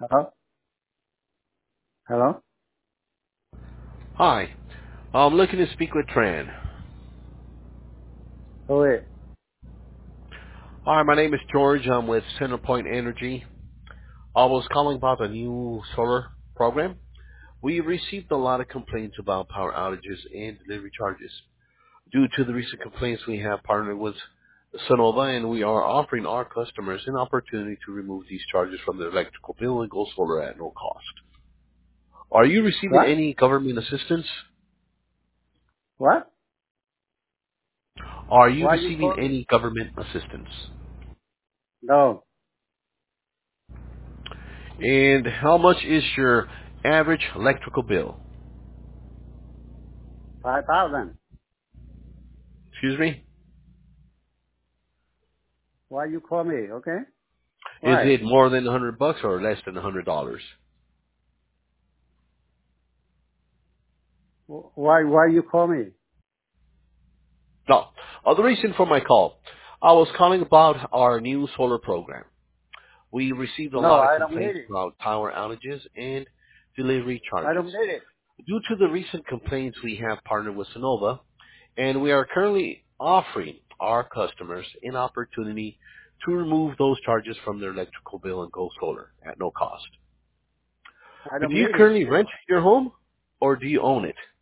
Hello? Hello? Hi. I'm looking to speak with Tran. Oh, wait. Hi, my name is George. I'm with Centerpoint Energy. I was calling about the new solar program. We received a lot of complaints about power outages and delivery charges. Due to the recent complaints, we have partnered with Sonova, and we are offering our customers an opportunity to remove these charges from their electrical bill and go solar at no cost. Are you receiving What? any government assistance? What? Are you Why you receiving call me? any government assistance? No. And how much is your average electrical bill? 5,000. Excuse me? Why you call me? Okay? Is Why? it more than $100 or less than $100? Why you call me? No. The reason for my call, I was calling about our new solar program. We received a No, lot of I don't complaints need it. about power outages and delivery I charges. don't need it. Due to the recent complaints, we have partnered with Sonova, and we are currently offering our customers an opportunity to remove those charges from their electrical bill and go solar at no cost. I Do don't you need it. currently rent your home or do you own it?